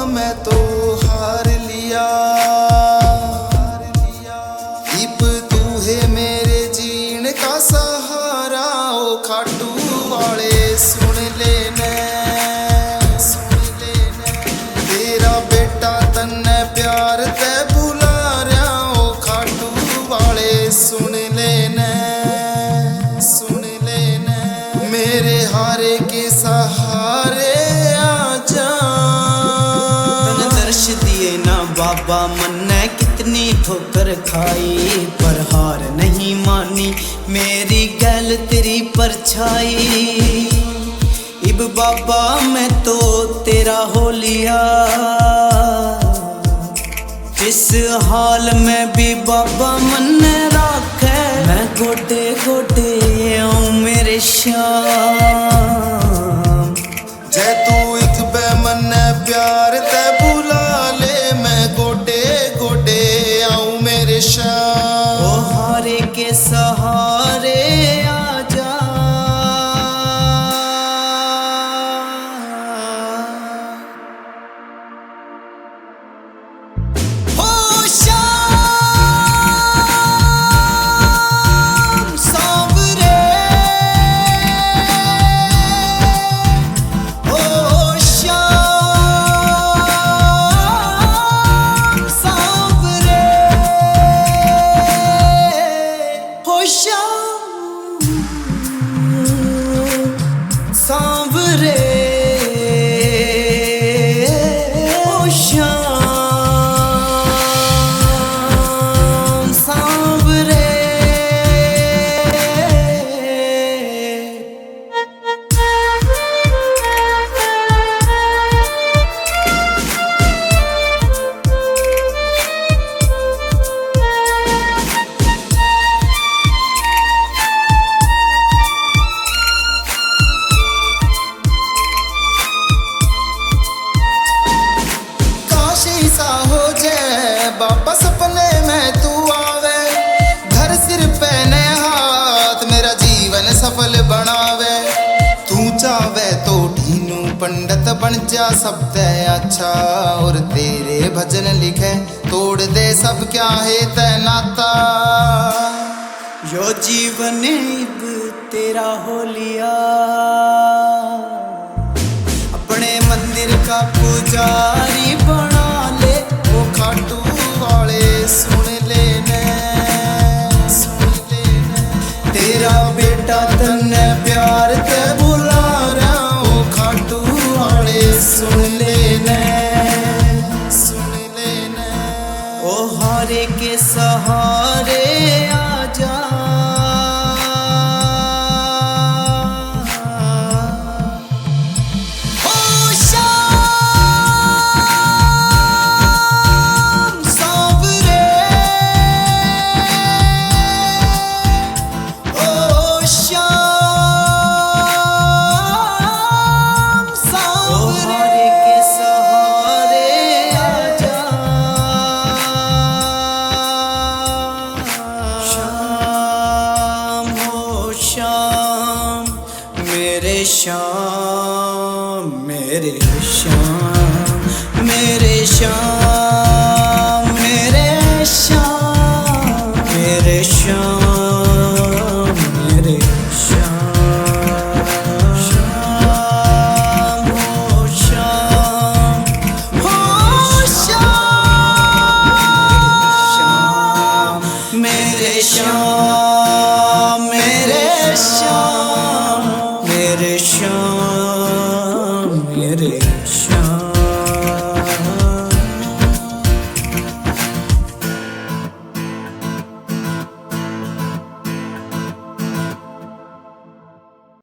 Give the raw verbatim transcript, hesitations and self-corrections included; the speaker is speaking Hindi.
मैं तो हार लिया। इब तू है मेरे जीण का सहारा, ओ खाटू वाले सुन लेने, सुन लेने। तेरा बेटा तन्ने प्यार ते बुला रहा, ओ खाटू वाले सुन लेने, सुन लेने। मेरे हारे के सहारे बाबा मन्ने कितनी ठोकर खाई, पर हार नहीं मानी मेरी गल तेरी परछाई। इब बाबा मैं तो तेरा हो लिया, जिस हाल में भी बाबा मन्ने राखे। मैं गोडे गोडे आऊं मेरे श्याम, जै तू एक बे मन्ने प्यार ते बुला ले। मैं गोडे गोडे आऊं मेरे श्याम, ओ हारे के सहारे आजा। ओ श्याम सांवरे, ओ श्याम सांवरे, ओ श्याम सांवरे, ओ श्याम सांवरे। सा हो जाए बाबा सपने में तू आवे, घर सिर पे ने हाथ मेरा जीवन सफल बनावे। तू चावे तो ढीनू पंडित बन जा सबसे अच्छा, और तेरे भजन लिखे तोड़ दे सब क्या है ते नाता। यो जीवन इब तेरा हो लिया, अपने मंदिर का पुजारी बना ले। ओ खाटू वाले सुन लेने, सुन लेने। तेरा बेटा तन्ने प्यार ते बुला रहा, ओ खाटू वाले सुन लेने, सुन लेने। ओ हारे के सहारे आजा। मेरे श्याम, मेरे श्याम, मेरे श्याम, मेरे श्याम, मेरे श्याम।